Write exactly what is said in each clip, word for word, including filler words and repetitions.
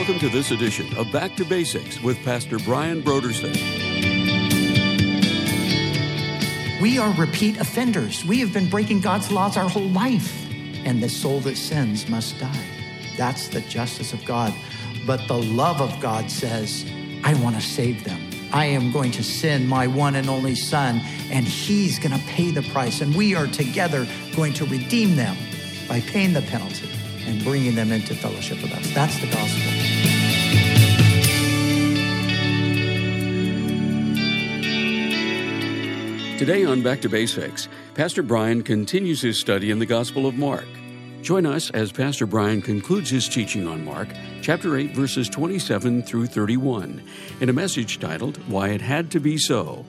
Welcome to this edition of Back to Basics with Pastor Brian Brodersen. We are repeat offenders. We have been breaking God's laws our whole life. And the soul that sins must die. That's the justice of God. But the love of God says, I want to save them. I am going to send my one and only Son, and he's going to pay the price. And we are together going to redeem them by paying the penalty and bringing them into fellowship with us. That's the gospel. Today on Back to Basics, Pastor Brian continues his study in the Gospel of Mark. Join us as Pastor Brian concludes his teaching on Mark, chapter eight, verses twenty-seven through thirty-one, in a message titled, Why It Had to Be So.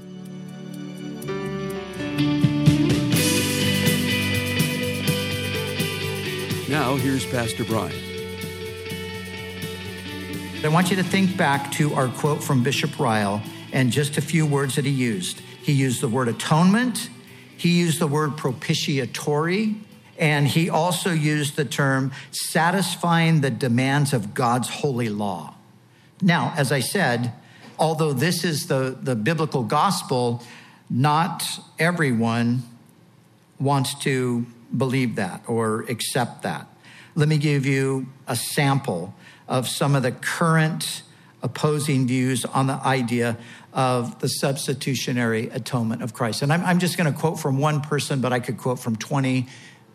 Now, here's Pastor Brian. I want you to think back to our quote from Bishop Ryle and just a few words that he used. He used the word atonement. He used the word propitiatory. And he also used the term satisfying the demands of God's holy law. Now, as I said, although this is the, the biblical gospel, not everyone wants to believe that or accept that. Let me give you a sample of some of the current opposing views on the idea of the substitutionary atonement of Christ. And I'm, I'm just going to quote from one person, but I could quote from twenty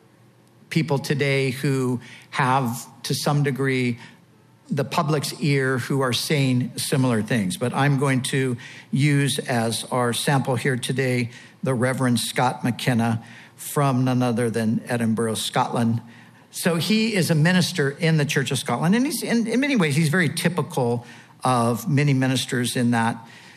people today who have, to some degree, the public's ear who are saying similar things. But I'm going to use as our sample here today the Reverend Scott McKenna from none other than Edinburgh, Scotland. So he is a minister in the Church of Scotland, and he's in, in many ways, he's very typical of many ministers in that,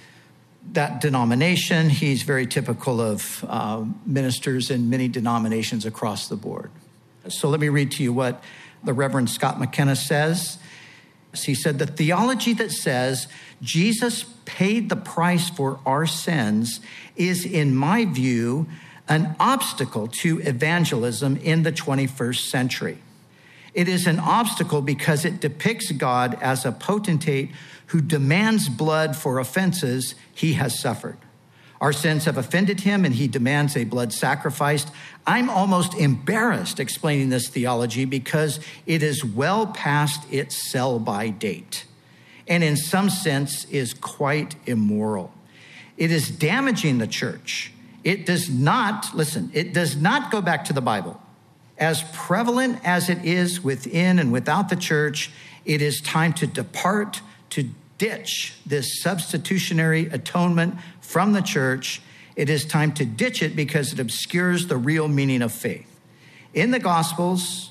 that denomination. He's very typical of uh, ministers in many denominations across the board. So let me read to you what the Reverend Scott McKenna says. He said, the theology that says Jesus paid the price for our sins is, in my view, an obstacle to evangelism in the twenty-first century. It is an obstacle because it depicts God as a potentate who demands blood for offenses he has suffered. Our sins have offended him, and he demands a blood sacrifice. I'm almost embarrassed explaining this theology because it is well past its sell-by date, and in some sense is quite immoral. It is damaging the church. It does not, listen, it does not go back to the Bible. As prevalent as it is within and without the church, it is time to depart, to ditch this substitutionary atonement from the church. It is time to ditch it because it obscures the real meaning of faith. In the Gospels,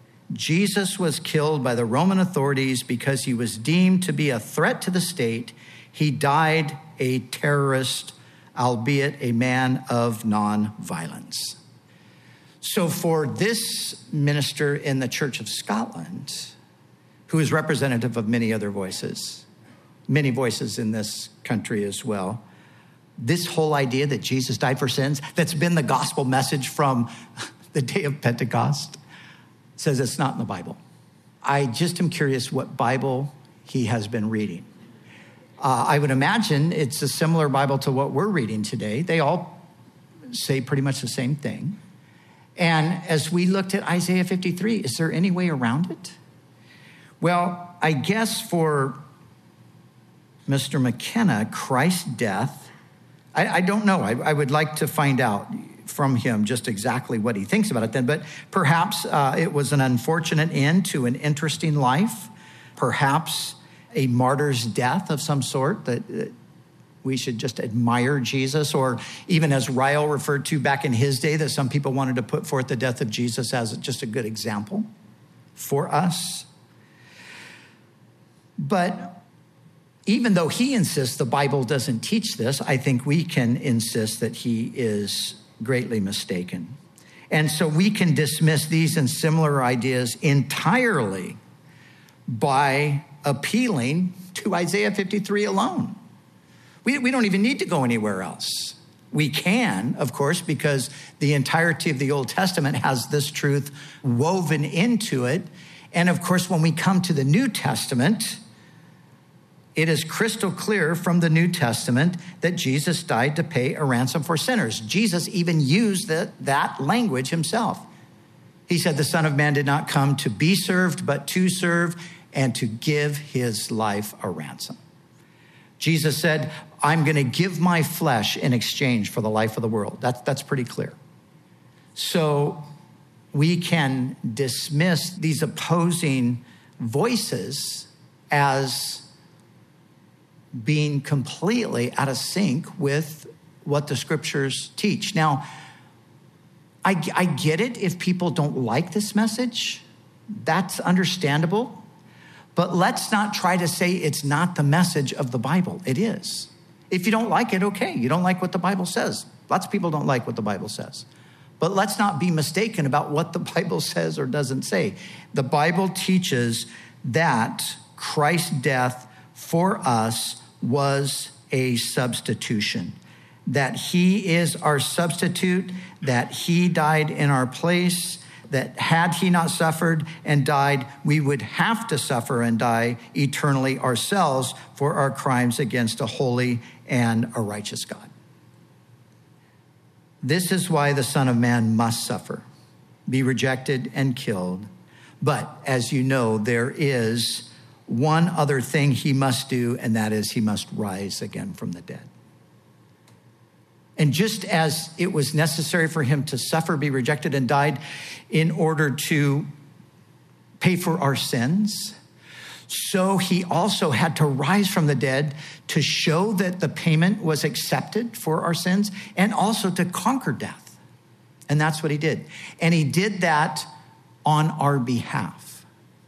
Jesus was killed by the Roman authorities because he was deemed to be a threat to the state. He died a terrorist, albeit a man of non-violence. So for this minister in the Church of Scotland, who is representative of many other voices, many voices in this country as well, this whole idea that Jesus died for sins, that's been the gospel message from the day of Pentecost, says it's not in the Bible. I just am curious what Bible he has been reading. Uh, I would imagine it's a similar Bible to what we're reading today. They all say pretty much the same thing. And as we looked at Isaiah fifty-three, is there any way around it? Well, I guess for Mister McKenna, Christ's death, I, I don't know. I, I would like to find out from him just exactly what he thinks about it then. But perhaps uh, it was an unfortunate end to an interesting life. Perhaps a martyr's death of some sort, that, that we should just admire Jesus, or even as Ryle referred to back in his day, that some people wanted to put forth the death of Jesus as just a good example for us. But even though he insists the Bible doesn't teach this, I think we can insist that he is greatly mistaken. And so we can dismiss these and similar ideas entirely by appealing to Isaiah fifty-three alone. We, we don't even need to go anywhere else. We can, of course, because the entirety of the Old Testament has this truth woven into it. And of course, when we come to the New Testament, it is crystal clear from the New Testament that Jesus died to pay a ransom for sinners. Jesus even used the, that language himself. He said, the Son of Man did not come to be served, but to serve and to give his life a ransom. Jesus said, I'm going to give my flesh in exchange for the life of the world. That's, that's pretty clear. So we can dismiss these opposing voices as being completely out of sync with what the scriptures teach. Now, I, I get it if people don't like this message. That's understandable. But let's not try to say it's not the message of the Bible. It is. If you don't like it, okay. You don't like what the Bible says. Lots of people don't like what the Bible says. But let's not be mistaken about what the Bible says or doesn't say. The Bible teaches that Christ's death for us was a substitution, that he is our substitute, that he died in our place, that had he not suffered and died, we would have to suffer and die eternally ourselves for our crimes against a holy and a righteous God. This is why the Son of Man must suffer, be rejected and killed. But as you know, there is one other thing he must do, and that is he must rise again from the dead. And just as it was necessary for him to suffer, be rejected, and died in order to pay for our sins, so he also had to rise from the dead to show that the payment was accepted for our sins and also to conquer death. And that's what he did. And he did that on our behalf.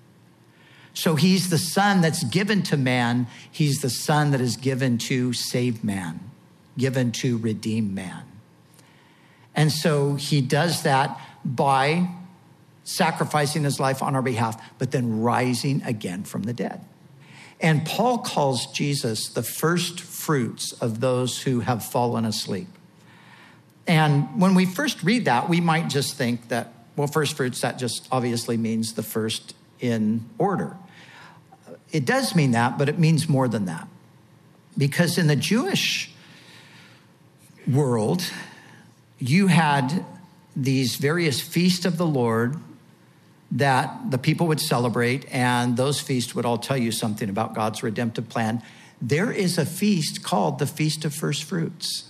So he's the Son that's given to man. He's the Son that is given to save man, given to redeem man. And so he does that by sacrificing his life on our behalf, but then rising again from the dead. And Paul calls Jesus the first fruits of those who have fallen asleep. And when we first read that, we might just think that, well, first fruits, that just obviously means the first in order. It does mean that, but it means more than that. Because in the Jewish world, you had these various feasts of the Lord that the people would celebrate, and those feasts would all tell you something about God's redemptive plan. There is a feast called the Feast of First Fruits.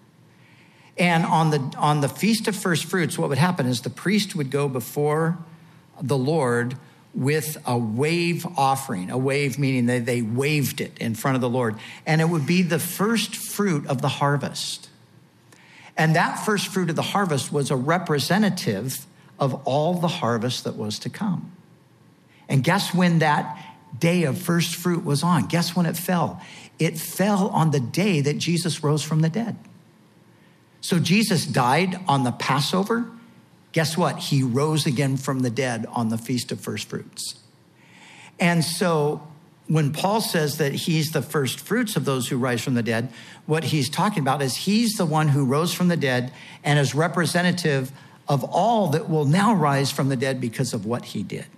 And on the, on the Feast of First Fruits, what would happen is the priest would go before the Lord with a wave offering, a wave meaning that they waved it in front of the Lord. And it would be the first fruit of the harvest. And that first fruit of the harvest was a representative of all the harvest that was to come. And guess when that day of first fruit was on? Guess when it fell? It fell on the day that Jesus rose from the dead. So Jesus died on the Passover. Guess what? He rose again from the dead on the Feast of First Fruits. And so when Paul says that he's the first fruits of those who rise from the dead, what he's talking about is he's the one who rose from the dead and is representative of all that will now rise from the dead because of what he did.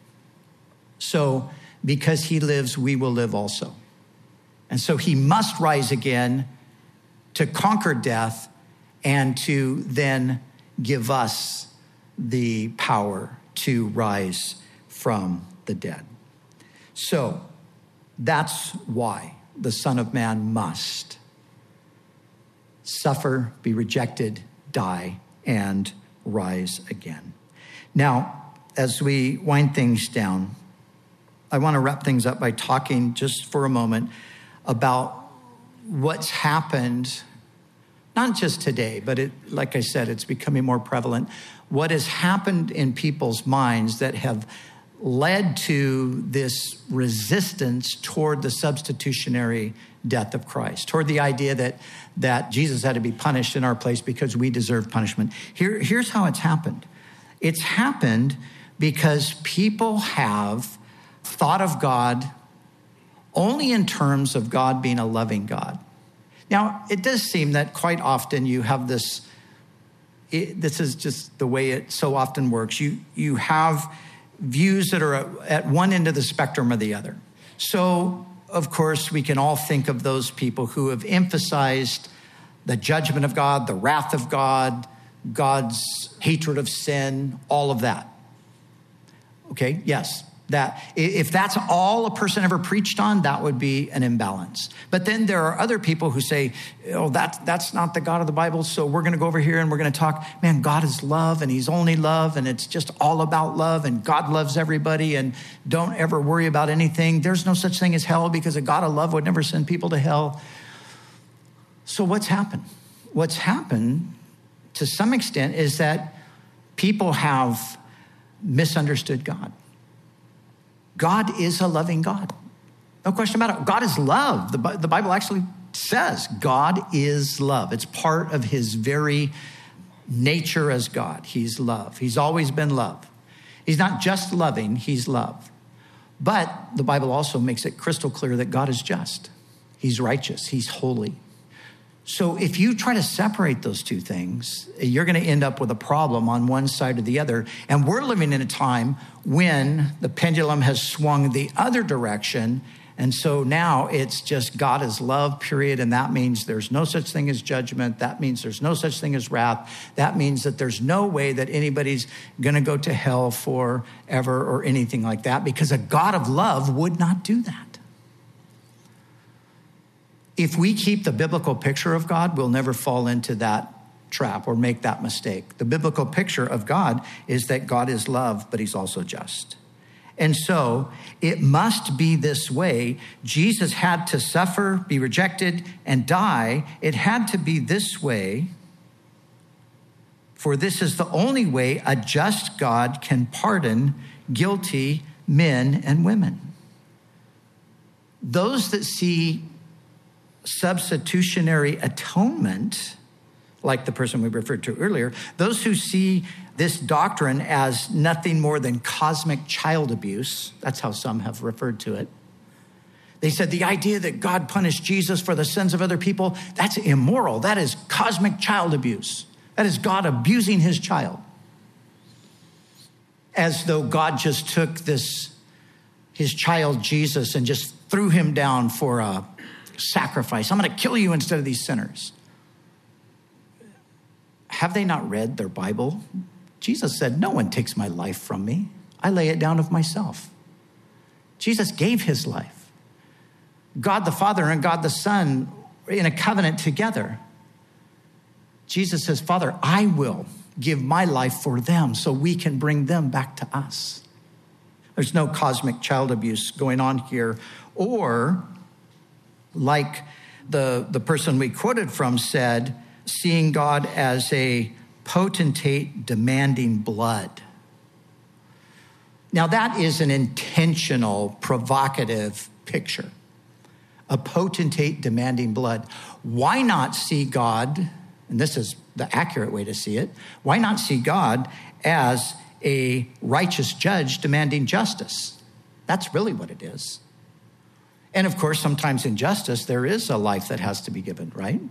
So because he lives, we will live also. And so he must rise again to conquer death and to then give us the power to rise from the dead. So that's why the Son of Man must suffer, be rejected, die, and rise again. Now, as we wind things down, I want to wrap things up by talking just for a moment about what's happened, not just today, but it, like I said, it's becoming more prevalent. What has happened in people's minds that have led to this resistance toward the substitutionary death of Christ, toward the idea that, that Jesus had to be punished in our place because we deserve punishment. Here, here's how it's happened. It's happened because people have thought of God only in terms of God being a loving God. Now, it does seem that quite often you have this, it, this is just the way it so often works. You, you have views that are at one end of the spectrum or the other. So, of course, we can all think of those people who have emphasized the judgment of God, the wrath of God, God's hatred of sin, all of that. Okay, yes, that if that's all a person ever preached on, that would be an imbalance. But then there are other people who say, oh, that's, that's not the God of the Bible, so we're going to go over here and we're going to talk, man, God is love and he's only love and it's just all about love and God loves everybody and don't ever worry about anything. There's no such thing as hell because a God of love would never send people to hell. So what's happened? What's happened to some extent is that people have misunderstood God. God is a loving God. No question about it. God is love. The, the Bible actually says God is love. It's part of his very nature as God. He's love. He's always been love. He's not just loving, he's love. But the Bible also makes it crystal clear that God is just. He's righteous. He's holy. So if you try to separate those two things, you're going to end up with a problem on one side or the other. And we're living in a time when the pendulum has swung the other direction. And so now it's just God is love, period. And that means there's no such thing as judgment. That means there's no such thing as wrath. That means that there's no way that anybody's going to go to hell forever or anything like that, because a God of love would not do that. If we keep the biblical picture of God, we'll never fall into that trap or make that mistake. The biblical picture of God is that God is love, but he's also just. And so it must be this way. Jesus had to suffer, be rejected, and die. It had to be this way, for this is the only way a just God can pardon guilty men and women. Those that see substitutionary atonement, like the person we referred to earlier, those who see this doctrine as nothing more than cosmic child abuse, that's how some have referred to it. They said the idea that God punished Jesus for the sins of other people, that's immoral. That is cosmic child abuse. That is God abusing his child. As though God just took this, his child Jesus, and just threw him down for a sacrifice. I'm going to kill you instead of these sinners. Have they not read their Bible? Jesus said, no one takes my life from me. I lay it down of myself. Jesus gave his life. God the Father and God the Son in a covenant together. Jesus says, Father, I will give my life for them so we can bring them back to us. There's no cosmic child abuse going on here. Or like the, the person we quoted from said, seeing God as a potentate demanding blood. Now that is an intentional, provocative picture. A potentate demanding blood. Why not see God, and this is the accurate way to see it, why not see God as a righteous judge demanding justice? That's really what it is. And of course, sometimes in justice, there is a life that has to be given, right?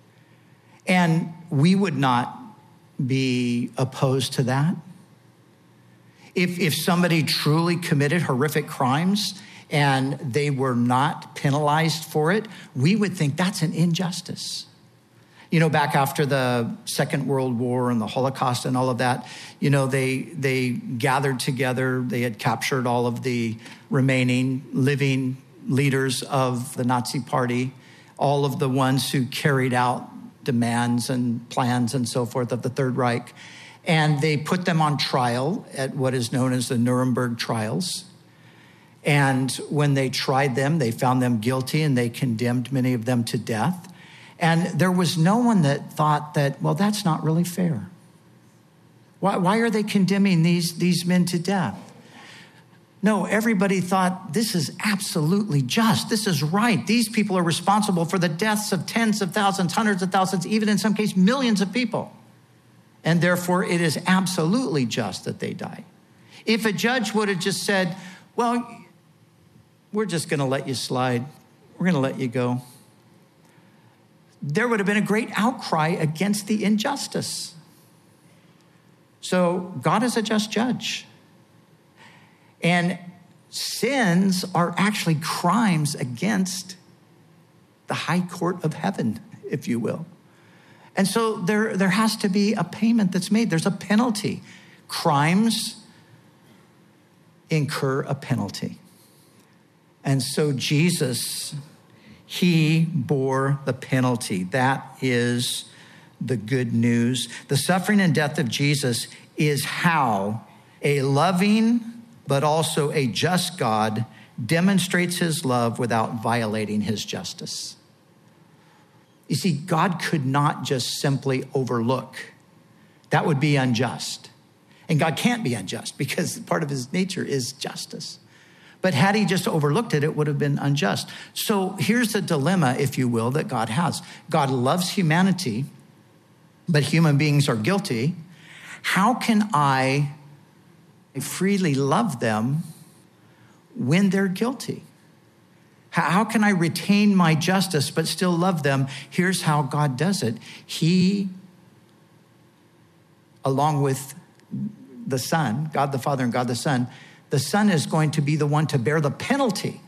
And we would not be opposed to that. If, if somebody truly committed horrific crimes and they were not penalized for it, we would think that's an injustice. You know, back after the Second World War and the Holocaust and all of that, you know, they they gathered together. They had captured all of the remaining living leaders of the Nazi Party, all of the ones who carried out demands and plans and so forth of the Third Reich. And they put them on trial at what is known as the Nuremberg trials. And when they tried them, they found them guilty and they condemned many of them to death. And there was no one that thought that, well, that's not really fair. Why, why are they condemning these, these men to death? No, everybody thought this is absolutely just. This is right. These people are responsible for the deaths of tens of thousands, hundreds of thousands, even in some cases, millions of people. And therefore, it is absolutely just that they die. If a judge would have just said, well, we're just going to let you slide. We're going to let you go. There would have been a great outcry against the injustice. So God is a just judge. And sins are actually crimes against the high court of heaven, if you will. And so there, there has to be a payment that's made. There's a penalty. Crimes incur a penalty. And so Jesus, he bore the penalty. That is the good news. The suffering and death of Jesus is how a loving but also a just God demonstrates his love without violating his justice. You see, God could not just simply overlook. That would be unjust. And God can't be unjust because part of his nature is justice. But had he just overlooked it, it would have been unjust. So here's the dilemma, if you will, that God has. God loves humanity, but human beings are guilty. How can I freely love them when they're guilty? How can I retain my justice but still love them? Here's how God does it. He, along with the Son, God the Father and God the Son, the Son is going to be the one to bear the penalty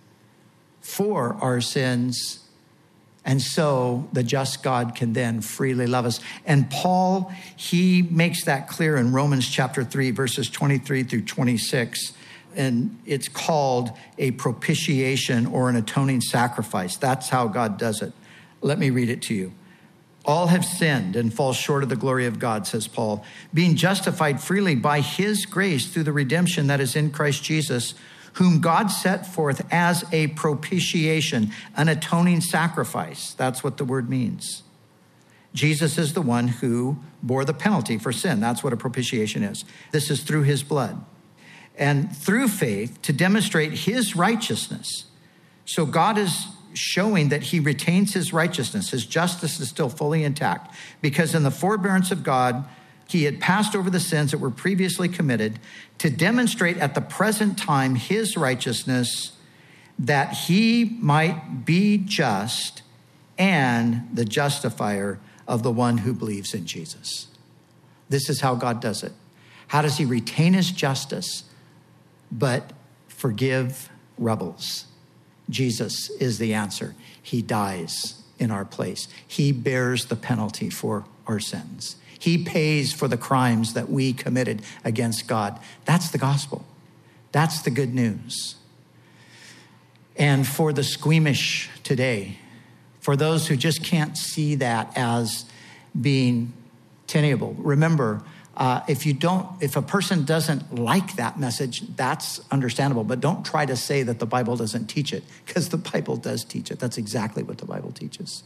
for our sins. And so the just God can then freely love us. And Paul, he makes that clear in Romans chapter three, verses twenty-three through twenty-six. And it's called a propitiation or an atoning sacrifice. That's how God does it. Let me read it to you. All have sinned and fall short of the glory of God, says Paul, being justified freely by his grace through the redemption that is in Christ Jesus, whom God set forth as a propitiation, an atoning sacrifice. That's what the word means. Jesus is the one who bore the penalty for sin. That's what a propitiation is. This is through his blood. And through faith to demonstrate his righteousness. So God is showing that he retains his righteousness. His justice is still fully intact because in the forbearance of God, he had passed over the sins that were previously committed to demonstrate at the present time his righteousness, that he might be just and the justifier of the one who believes in Jesus. This is how God does it. How does he retain his justice but forgive rebels? Jesus is the answer. He dies in our place. He bears the penalty for our sins. He pays for the crimes that we committed against God. That's the gospel. That's the good news. And for the squeamish today, for those who just can't see that as being tenable, remember, Uh, if you don't, if a person doesn't like that message, that's understandable. But don't try to say that the Bible doesn't teach it, because the Bible does teach it. That's exactly what the Bible teaches.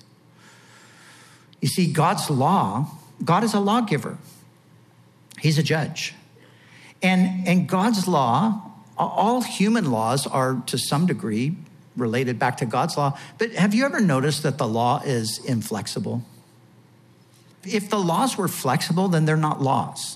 You see, God's law, God is a lawgiver. He's a judge. And, and God's law, all human laws are to some degree related back to God's law. But have you ever noticed that the law is inflexible? If the laws were flexible, then they're not laws.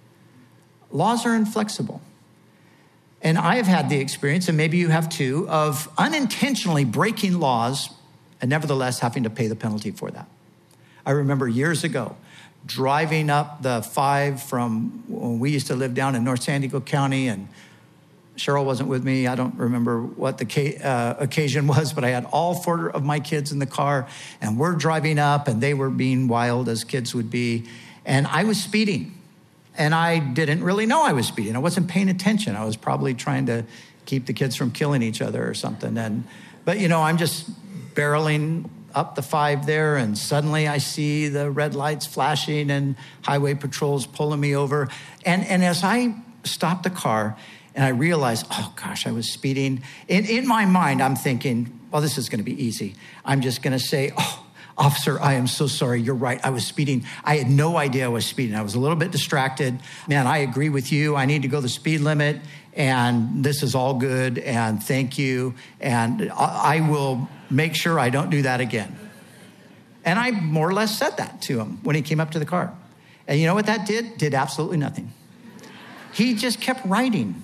Laws are inflexible. And I have had the experience, and maybe you have too, of unintentionally breaking laws and nevertheless having to pay the penalty for that. I remember years ago driving up the five from when we used to live down in North San Diego County, and Cheryl wasn't with me. I don't remember what the uh, occasion was, but I had all four of my kids in the car, and we're driving up, and they were being wild as kids would be. And I was speeding, and I didn't really know I was speeding. I wasn't paying attention. I was probably trying to keep the kids from killing each other or something. And but, you know, I'm just barreling up the five there, and suddenly I see the red lights flashing and highway patrols pulling me over. And, and as I stopped the car, and I realized, oh gosh, I was speeding. In, in my mind, I'm thinking, well, this is gonna be easy. I'm just gonna say, oh, officer, I am so sorry, you're right, I was speeding. I had no idea I was speeding. I was a little bit distracted. Man, I agree with you. I need to go the speed limit, and this is all good, and thank you. And I, I will make sure I don't do that again. And I more or less said that to him when he came up to the car. And you know what that did? Did absolutely nothing. He just kept writing.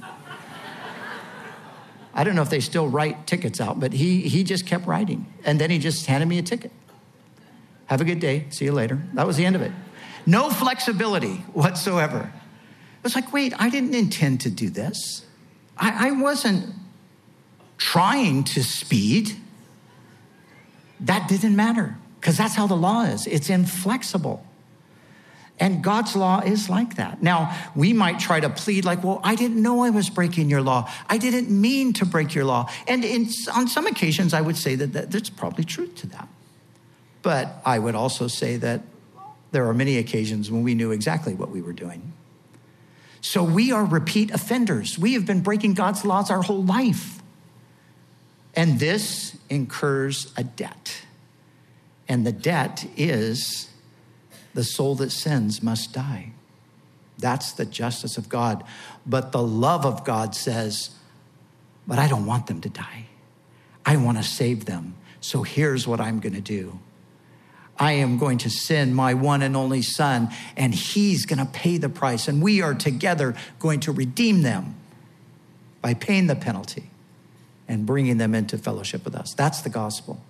I don't know if they still write tickets out, but he he just kept writing. And then he just handed me a ticket. Have a good day. See you later. That was the end of it. No flexibility whatsoever. It was like, wait, I didn't intend to do this. I, I wasn't trying to speed. That didn't matter because that's how the law is. It's inflexible. And God's law is like that. Now, we might try to plead like, well, I didn't know I was breaking your law. I didn't mean to break your law. And in, on some occasions, I would say that, that there's probably truth to that. But I would also say that there are many occasions when we knew exactly what we were doing. So we are repeat offenders. We have been breaking God's laws our whole life. And this incurs a debt. And the debt is the soul that sins must die. That's the justice of God. But the love of God says, but I don't want them to die. I want to save them. So here's what I'm going to do. I am going to send my one and only son, and he's going to pay the price. And we are together going to redeem them by paying the penalty and bringing them into fellowship with us. That's the gospel.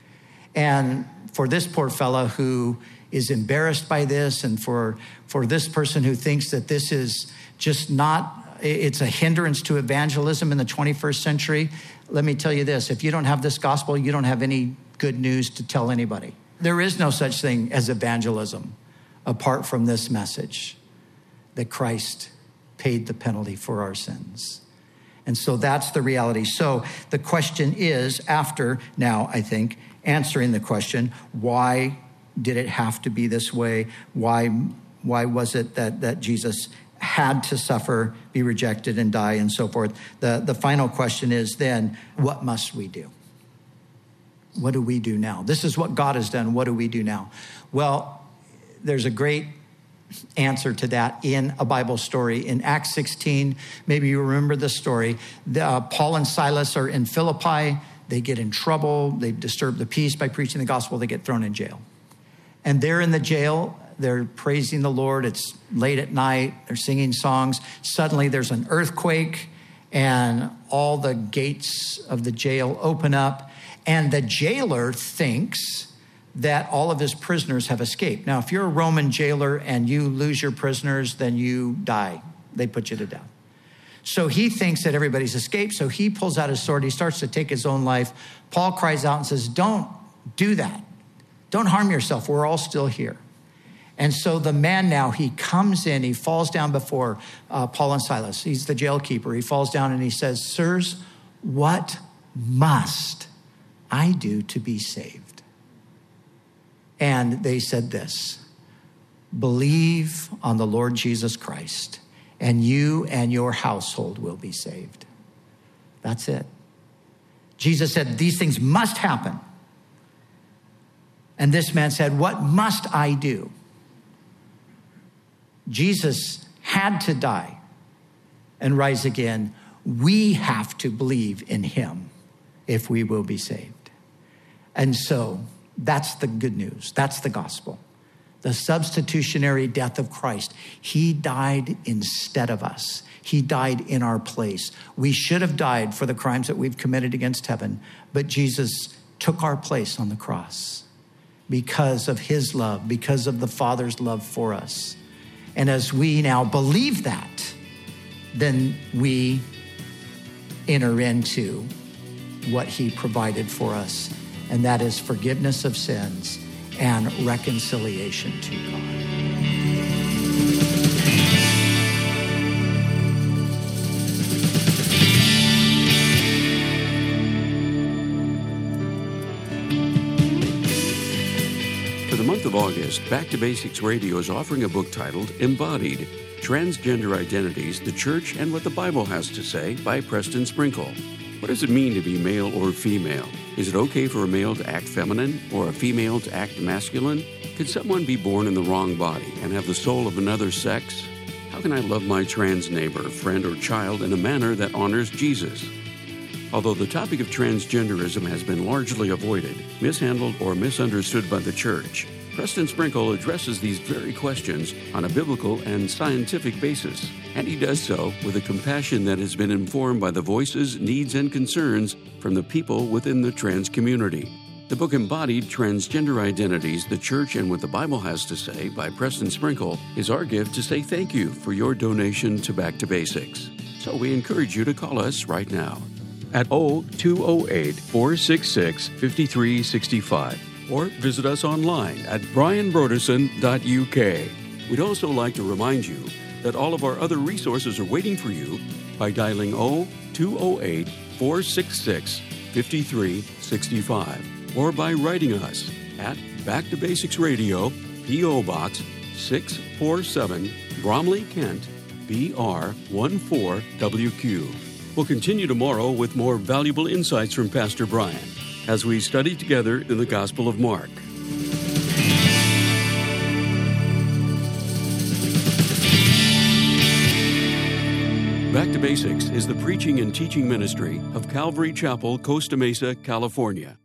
And for this poor fellow who is embarrassed by this, and for, for this person who thinks that this is just not, it's a hindrance to evangelism in the twenty-first century, let me tell you this, if you don't have this gospel, you don't have any good news to tell anybody. There is no such thing as evangelism apart from this message that Christ paid the penalty for our sins. And so that's the reality. So the question is, after now, I think, answering the question, why did it have to be this way? Why, why was it that, that Jesus had to suffer, be rejected, and die, and so forth? The, the final question is then, what must we do? What do we do now? This is what God has done. What do we do now? Well, there's a great answer to that in a Bible story. In Acts sixteen, maybe you remember this story. The, uh, Paul and Silas are in Philippi. They get in trouble. They disturb the peace by preaching the gospel. They get thrown in jail. And they're in the jail. They're praising the Lord. It's late at night. They're singing songs. Suddenly there's an earthquake and all the gates of the jail open up. And the jailer thinks that all of his prisoners have escaped. Now, if you're a Roman jailer and you lose your prisoners, then you die. They put you to death. So he thinks that everybody's escaped. So he pulls out his sword. He starts to take his own life. Paul cries out and says, don't do that. Don't harm yourself. We're all still here. And so the man now, he comes in, he falls down before uh, Paul and Silas. He's the jail keeper. He falls down and he says, sirs, what must I do to be saved? And they said this, believe on the Lord Jesus Christ, and you and your household will be saved. That's it. Jesus said, these things must happen. And this man said, what must I do? Jesus had to die and rise again. We have to believe in him if we will be saved. And so that's the good news. That's the gospel. The substitutionary death of Christ. He died instead of us. He died in our place. We should have died for the crimes that we've committed against heaven, but Jesus took our place on the cross because of his love, because of the Father's love for us. And as we now believe that, then we enter into what he provided for us, and that is forgiveness of sins and reconciliation to God. For the month of August, Back to Basics Radio is offering a book titled Embodied, Transgender Identities, the Church, and What the Bible Has to Say by Preston Sprinkle. What does it mean to be male or female? Is it okay for a male to act feminine or a female to act masculine? Could someone be born in the wrong body and have the soul of another sex? How can I love my trans neighbor, friend, or child in a manner that honors Jesus? Although the topic of transgenderism has been largely avoided, mishandled, or misunderstood by the church, Preston Sprinkle addresses these very questions on a biblical and scientific basis, and he does so with a compassion that has been informed by the voices, needs, and concerns from the people within the trans community. The book Embodied, Transgender Identities, the Church, and What the Bible Has to Say by Preston Sprinkle is our gift to say thank you for your donation to Back to Basics. So we encourage you to call us right now at two oh eight, four six six, five three six five or visit us online at brian broderson dot u k. We'd also like to remind you that all of our other resources are waiting for you by dialing two oh eight, four six six, five three six five or by writing us at Back to Basics Radio, P O. Box six forty-seven, Bromley, Kent, B R one four W Q. We'll continue tomorrow with more valuable insights from Pastor Brian as we study together in the Gospel of Mark. Back to Basics is the preaching and teaching ministry of Calvary Chapel, Costa Mesa, California.